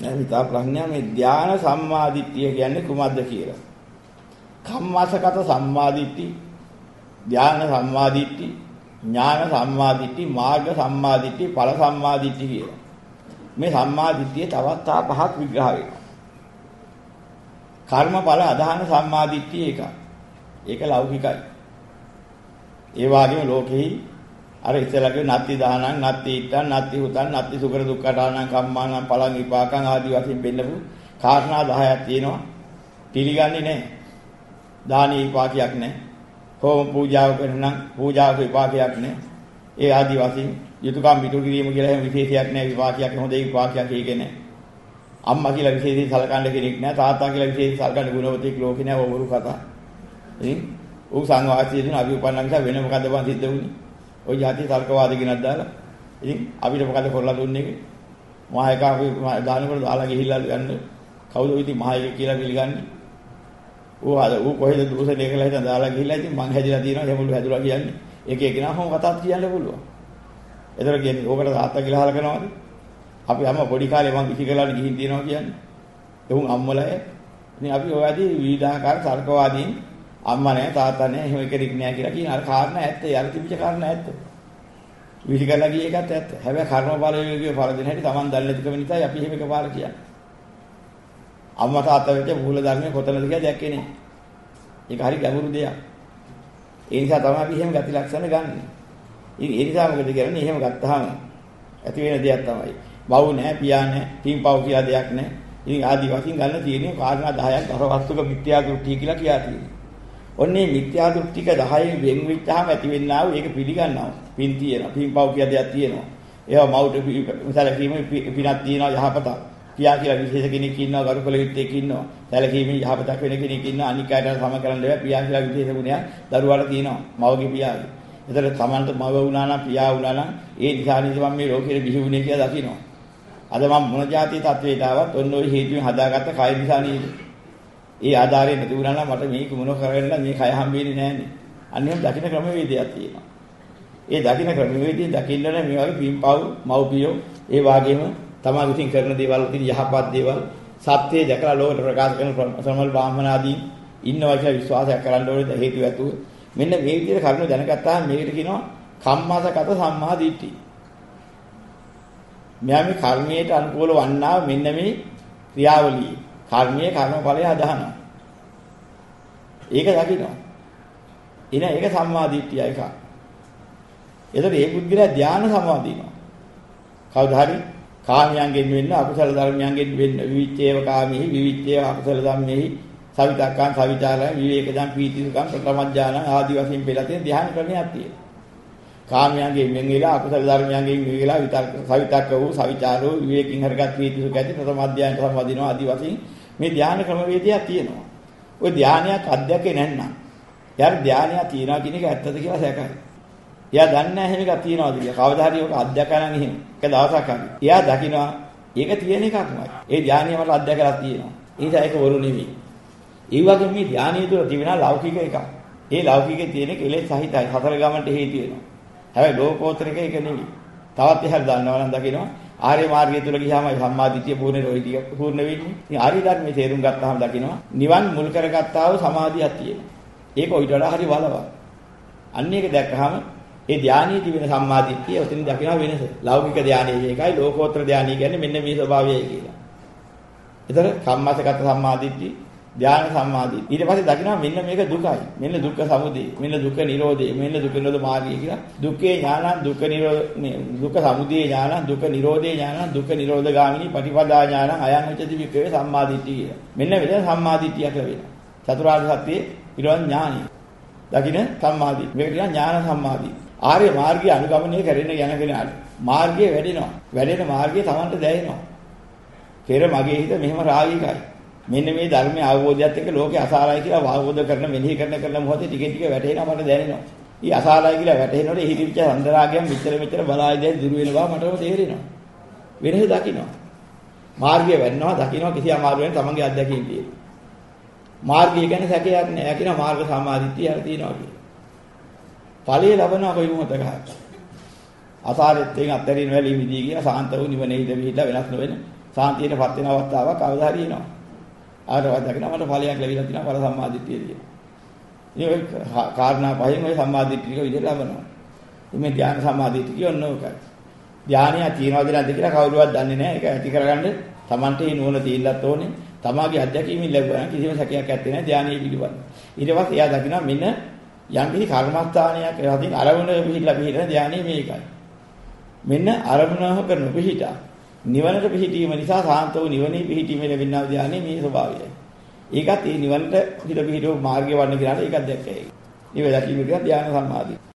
විතා ප්‍රඥා මේ ධාන සම්මාදිට්ඨිය කියන්නේ කුමක්ද කියලා. කම්මාසගත සම්මාදිට්ඨි, ධාන සම්මාදිට්ඨි, ඥාන සම්මාදිට්ඨි, මාර්ග සම්මාදිට්ඨි, ඵල සම්මාදිට්ඨි කියලා. මේ සම්මාදිට්ඨිය තවත් පහක් විග්‍රහ වෙනවා. කර්මඵල අධාන සම්මාදිට්ඨිය එක. ඒක ලෞකිකයි. ඒ වගේම ලෝකෙහි අර ඉස්සලගේ නත්ති දානං, නත්ති ඊට්ටං, නත්ති හුතං, නත්ති සුකර දුක්ඛානාං කම්මානං ඵලං විපාකං ආදී වශයෙන් බෙන්නපු කාරණා 10ක් තියෙනවා. පිළිගන්නේ නැහැ. දානී විපාකයක් නැහැ. හෝම පූජාව කරනනම් පූජාවක විපාකයක් නැහැ. ඒ ආදී වශයෙන් යුතුයකම් පිටු කිරීම කියලා එහෙම විශේෂයක් නැහැ. විපාකයක් හොඳ විපාකයක් ඒකේ නැහැ. අම්මා කියලා විශේෂයෙන් සලකන්න කෙනෙක් නැහැ. තාත්තා කියලා විශේෂයෙන් සලකන්න ගුණවතෙක් ලෝකේ නැහැ. ඕවරු කතා. ඉතින් ඌ සංවාදයේ දින අපි උපන්න නිසා වෙන මොකද බං සිද්ධ වුනේ? ওই જાති තර්කවාදී කෙනක් දාලා ඉතින් අපිට මොකද කරලා දුන්නේ මහායක අපි දානකට දාලා ගිහිල්ලා ගන්න කවුද ඉතින් මහායක කියලා පිළිගන්නේ ඌ කොහෙද දූෂණය කළා හිටන් දාලා ගිහිල්ලා ඉතින් මං හැදිලා තියෙනවා එහෙමලු හැදුලා කියන්නේ එක එකනා කොහොම කතාවක් කියන්න පුළුවන් ඒතර කියන්නේ ඕකට තාත්තා කියලා හල කරනවාද අපි අම්මා පොඩි කාලේ මං ඉති කළාට ගිහින් තියෙනවා කියන්නේ එහුන් අම්මලා ඉතින් අපි ඔයදී විවිධාකාර තර්කවාදීන් අම්මා නැහැ තාත්තා නැහැ එහෙම කෙනෙක් නැහැ කියලා කියන අර කාරණා ඇත්ත. යාර තිබිච්ච කාරණා ඇත්ත. විහිකලා ගිය එකත් ඇත්ත. හැබැයි කර්ම බලවේගයේ පළ දෙන හැටි Taman දන්නේ නැතිකම නිසායි අපි එහෙම එකපාර කියන්නේ. අම්මා තාත්තා වෙච්ච මූල ධර්මයේ කොතනද කියලා දැක්කේ නැහැ. ඒක හරි ගැඹුරු දෙයක්. ඒ නිසා තමයි අපි එහෙම ගති ලක්ෂණ ගන්නෙ. ඉතින් ඒ නිසා මොකද කරන්නේ? එහෙම ගත්තාම ඇති වෙන දෙයක් තමයි. බව් නැහැ, පියා නැහැ, පින්පව් කියලා දෙයක් නැහැ. ඉතින් ආදි වශයෙන් ගන්න තියෙන්නේ කාරණා 10ක් අරවස්තුක මිත්‍යා දෘෂ්ටි කියලා කියලා තියෙනවා. ඔන්නේ මිත්‍යා දෘෂ්ටික 10 වෙන් වෙච්චාම ඇති වෙන්නා වූ ඒක පිළිගන්නවා. පින් තියෙනවා. පින්පව් කියලා දෙයක් තියෙනවා. ඒවා මවුට සැලකීමේ පිනක් තියෙනවා යහපතක්. පියා කියලා විශේෂ කෙනෙක් ඉන්නවා, ගරුකල යුත්තේක ඉන්නවා. සැලකීමේ යහපතක් වෙන කෙනෙක් ඉන්නවා. අනික් අයට සම කරන්න බෑ. පියා කියලා විශේෂ ගුණයක් දරුවාට තියෙනවා. මවගේ පියාගේ. ඒතර තමන්ට මව වුණා නම් පියා වුණා නම් ඒ නිසා නේද මම මේ ලෝකෙට බිහි වුණේ කියලා දකිනවා. අද මම මොන જાති තත්වයට ආවත් ඔන්න ඔය හේතුවෙන් හදාගත්ත කය නිසා නේද? ඒ ආධාරයෙන් නැති වුණා නම් මට මේක මොන කරවෙන්න මේ කය හම්බෙන්නේ නැහනේ. අනිත් දකින්න ක්‍රමවේදයක් තියෙනවා. ඒ දකින්න ක්‍රමවේදයෙන් දකින්න මේ වගේ පින්පව් මව්පියෝ ඒ වාගේම තමා විසින් කරන දේවල් තියෙන යහපත් දේවල් සත්‍යය දැකලා ලෝකෙට ප්‍රකාශ කරන සමල් බ්‍රාහ්මණ ආදී ඉන්නවා කියලා විශ්වාසයක් කරන්න ඕනේ හේතු ඇතුව. මෙන්න මේ විදිහට කරුණු දැනගත්තාම මේකට කියනවා කම්මාසගත සම්මා දිට්ඨි. මෙයා මේ කර්මයට අනුකූල වන්නා මෙන්න මේ ක්‍රියාවලිය. කර්මයේ කර්මඵලය අදහනවා. ඒක දකිනවා. එන ඒක සම්මා දිට්ඨිය එක. එතකොට මේ බුද්ධිලා ධාන සමාධියනවා. කවදා හරි කාමයන්ගෙන් වෙන්න අකුසල ධර්මයන්ගෙන් වෙන්න විවිච්ඡේව කාමෙහි විවිච්ඡේව අකුසල ධම්මෙහි සවිතක්කං සවිචාරං විවේකදං පීතිසුඛං ප්‍රතමඥාන ආදී වශයෙන් පෙළලා තියෙන ධ්‍යාන ක්‍රමයක් තියෙනවා. කාමයන්ගෙන් වෙන් වෙලා අකුසල ධර්මයන්ගෙන් වෙන් වෙලා සවිතක්ක වූ සවිචාර වූ විවේකින් හරගත් පීතිසුඛ ඇති ප්‍රතමඥාන සම්වදිනවා ආදී වශයෙන් මේ ධ්‍යාන ක්‍රමවේදයක් තියෙනවා. ওই ධ්‍යානයක් අධ්‍යක්ේ නැන්නම්. යාර ධ්‍යානයක් තියනවා කියන එක ඇත්තද කියලා සැකයි. එයා දන්නේ නැහැ එහෙම එකක් තියනවාද කියලා. කවදා හරි ඔක අධ්‍යක්ෂ නම් එහෙම. එක දවසක් හරි. එයා දකිනවා ඒක තියෙන එකක්මයි. ඒ ධානීය මට අධ්‍යක්ෂලා තියෙනවා. ඒ නිසා ඒක වරු නෙමෙයි. ඒ වගේ මේ ධානීය තුළ තිබෙන ලෞකික එකක්. ඒ ලෞකිකේ තියෙන කෙලෙස් සහිතයි. හතර ගමන්ට හේතු වෙනවා. හැබැයි ලෝකෝත්තර එක නෙමෙයි. තවත් එහාට දන්නවා නම් දකිනවා ආර්ය මාර්ගය තුළ ගියාම සම්මාදිටිය පූර්ණ වෙන්නේ. ඉතින් ආර්ය ධර්මයේ තේරුම් ගත්තාම දකිනවා නිවන් මුල් කරගත්තා වූ සමාධියක් තියෙනවා. ඒක ඊට වඩා හරි බලවත්. අන්න ඒක දැක්කහම ඒ ධානීය තිබෙන සම්මාදිට්ඨිය උතින් දකිනවා වෙනස. ලෞකික ධානීය එකයි ලෝකෝත්තර ධානීය කියන්නේ මෙන්න මේ ස්වභාවයයි කියලා. ඒතර කම්මසගත සම්මාදිට්ඨිය, ධාන සම්මාදිට්ඨිය. ඊට පස්සේ දකිනවා මෙන්න මේක දුකයි. මෙන්න දුක්ඛ සමුදය, මෙන්න දුක්ඛ නිරෝධය, මෙන්න දුක්ඛ නිරෝධ මාර්ගය කියලා. දුක්ඛේ ඥානං දුක්ඛ නිරෝධ දුක්ඛ සමුදය ඥානං දුක්ඛ නිරෝධේ ඥානං දුක්ඛ නිරෝධ ගාමිනී පටිපදා ඥානං අයං උච්චති වික්‍රේ සම්මාදිට්ඨිය කියලා. මෙන්න මෙතන සම්මාදිට්ඨිය කියලා වෙනවා. චතුරාර්ය සත්‍යයේ ඊළඟ ඥානයි. දකින්න සම්මාදිට්ඨිය. මේක කියන ඥාන සම්මාදිට්ඨිය. ආර්ය මාර්ගය අනුගමනය කරගෙන යන කෙනාට මාර්ගය වැඩෙනවා. වැඩෙන මාර්ගය Tamanට දැනෙනවා. පෙර මගේ හිත මෙහෙම රාගිකයි. මෙන්න මේ ධර්මයේ අවබෝධයත් එක්ක ලෝකේ අසාරයි කියලා අවබෝධ කරන මෙනෙහි කරන මොහොතේ ටික ටික වැටෙනවා මට දැනෙනවා. ඊ අසාරයි කියලා වැටෙනකොට හිතිවිච්ච සඳරාගයන් මෙච්චර බලායිදයි දුර වෙනවා මටම තේරෙනවා. වෙනස දකින්නවා. මාර්ගය වෙන්නවා දකින්නවා කිසි අමාරුවෙන් තමන්ගේ අත්දැකීම් තියෙනවා. මාර්ගය කියන්නේ සැකයක් නෑ. කියන මාර්ග සමාධිත්‍ය හරි තියෙනවා කියලා. ඵලයේ ලබනවා කොයි මොහොතක හරි. අසාරයෙන් අත්තරින් වැලී මිදී ගියා සාන්ත වූ නිවනේ හිත විහිදලා වෙනස් නොවෙන සාන්තියටපත් වෙන අවස්ථාවක් කවදා හරි එනවා. ආරවත් දකින්න මට ඵලයක් ලැබිලා තියෙනවා ඵල සම්මාදිට්ඨියදී. ඉතින් ඔය කාරණා පහෙන් ඔය සම්මාදිට්ඨියක විදිහට ලබනවා. මේ ධ්‍යාන සම්මාදිට්ඨිය ඔන්න ඔකයි. ධ්‍යානය තියනවාද නැද්ද කියලා කවුරුවත් දන්නේ නැහැ. ඒක ඇති කරගන්න Tamante නුවණ තියෙන්නත් ඕනේ. තමාගේ අධ්‍යක්ීමින් ලැබුවා කිසිම සැකයක් නැත්තේ නෑ ධානයේ පිළිබඳ. ඊට පස්සේ එයා දකිනවා මෙන්න යම් කිසි කර්මස්ථානයක් රැඳින් අරමුණ පිළිහිලා ධානයේ මේකයි. මෙන්න අරමුණව කරන පිළිහිටා. නිවනට පිළිහිටීම නිසා සාන්ත වූ නිවනේ පිළිහිටීම ලැබෙනා ධානයේ මේ ස්වභාවයයි. ඒකත් ඒ නිවනට පිළිහිටව මාර්ගය වඩන කෙනාට ඒකත් දැක්කේ. මේ දැකීම කියන ධාන සම්මාදිය.